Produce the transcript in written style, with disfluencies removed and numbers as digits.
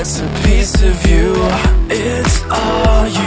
It's a piece of you, it's all you.